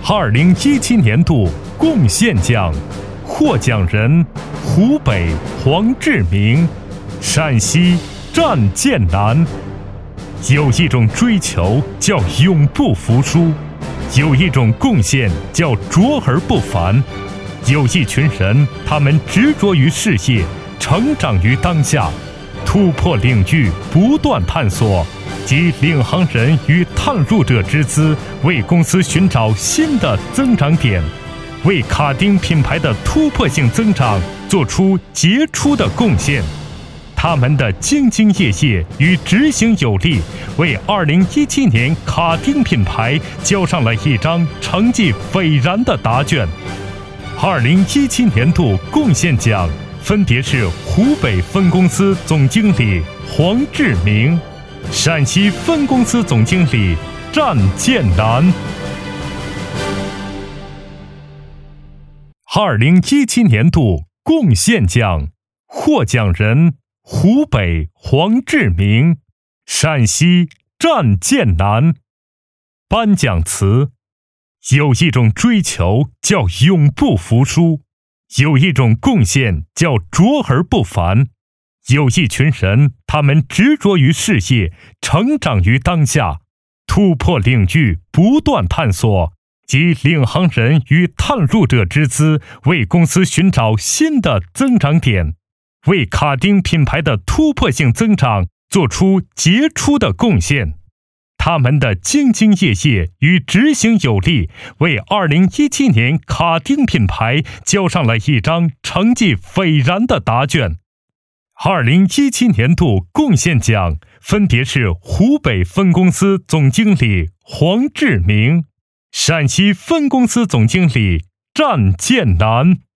2017年度贡献奖获奖人湖北黄志明，陕西战舰南。有一种追求叫永不服输，有一种贡献叫卓而不凡，有一群人，他们执着于事业，成长于当下，突破领域，不断探索，集领航人与探入者之资，为公司寻找新的增长点，为卡丁品牌的突破性增长做出杰出的贡献。他们的兢兢业业与执行有力，为2017年卡丁品牌交上了一张成绩斐然的答卷。2017年度贡献奖分别是湖北分公司总经理黄志明，陕西分公司总经理战舰南。2017年度贡献奖获奖人湖北黄志明，陕西战舰南。颁奖词：有一种追求叫永不服输，有一种贡献叫卓而不凡，有一群人，他们执着于事业，成长于当下，突破领域，不断探索，集领航人与探入者之资，为公司寻找新的增长点，为卡丁品牌的突破性增长做出杰出的贡献。他们的兢兢业业与执行有力，为2017年卡丁品牌交上了一张成绩斐然的答卷。2017年度贡献奖分别是湖北分公司总经理黄志明，陕西分公司总经理战舰南。